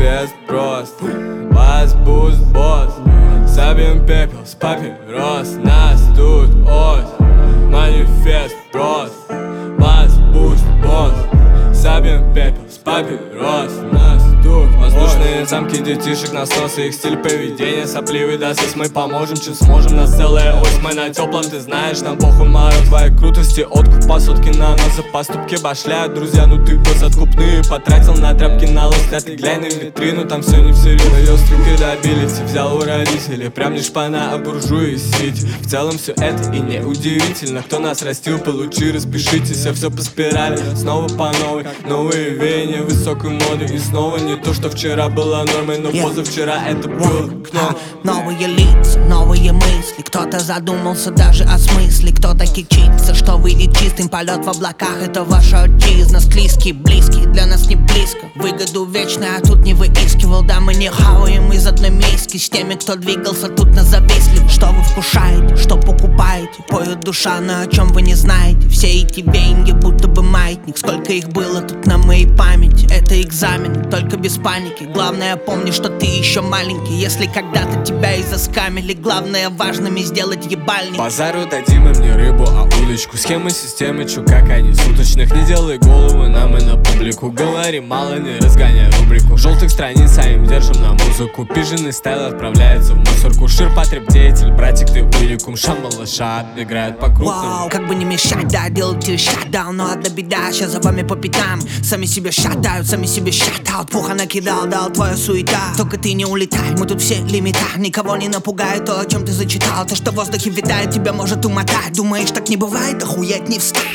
Манифест прост, вас буст босс. Сабим пепел с папирос, нас тут ось. Манифест прост, вас буст босс. Сабим пепел с папирос, нас тут воздушные замки детишек, насос и их стиль поведения сопливый досыс. Мы поможем, чем сможем, нас целая ось. Мы на теплом, ты знаешь, нам похуй морок. Твоей крутости откуп по сотке на нас. За поступки башляют друзья, ну ты просто откупные. Потратил на тряпки на лост, а ты глянь на витрину, там все не всерьез. Ее стрелки добились, взял у родителей, прям не шпана, а буржуи сити. В целом все это и не удивительно. Кто нас растил, получи, распишитесь. А все по спирали, снова по новой. Новые веяния высокой моды. И снова не то, что вчера было нормой, но позавчера это было окно. Новые лица, новые мысли. Кто-то задумался даже о смысле. Кто-то кичится, что выйдет чистым. Полет в облаках — это ваша отчизна. Склизкий, близкий, для нас не близко. Выгоду вечно, а тут не выискивал. Да, мы не хаваем из одной миски с теми, кто двигался тут на завистливо. Что вы вкушаете, что покупаете? Поет душа, но о чем вы не знаете. Все эти веяния будто бы маятник. Сколько их было тут на моей памяти. Это экзамен, только без паники. Главное, помни, что ты еще маленький. Если когда-то тебя и заскамили, главное важными сделать ебальник. Базару дадим им не рыбу, а удочку. Схемы системы, чу, как они суточных. Не делай головы нам и на публику. Говори мало, не разгоняй рубрику. Желтых страниц, а им держим на музыку. Пиженный стайл отправляется в мусорку. Ширпотреб деятель, братик, ты уникум. Шамалаша играют по крупному. Вау, как бы не мешать, да, делайте шатдаун. Но одна беда, сейчас за вами по пятам. Сами себя шатают, сами себе шатаут. Пуха накидал, дал твоя суета. Только ты не улетай, мы тут все лимита. Никого не напугает то, о чем ты зачитал. То, что в воздухе витает, тебя может умотать. Думаешь, так не бывает, охуеть не встать.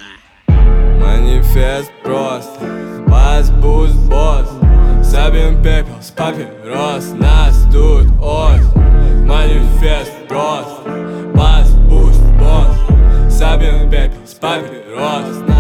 Манифест прост, вас буст босс. Сабим пепел с папирос, нас тут ось. Манифест прост, вас буст босс. Сабим пепел с папирос.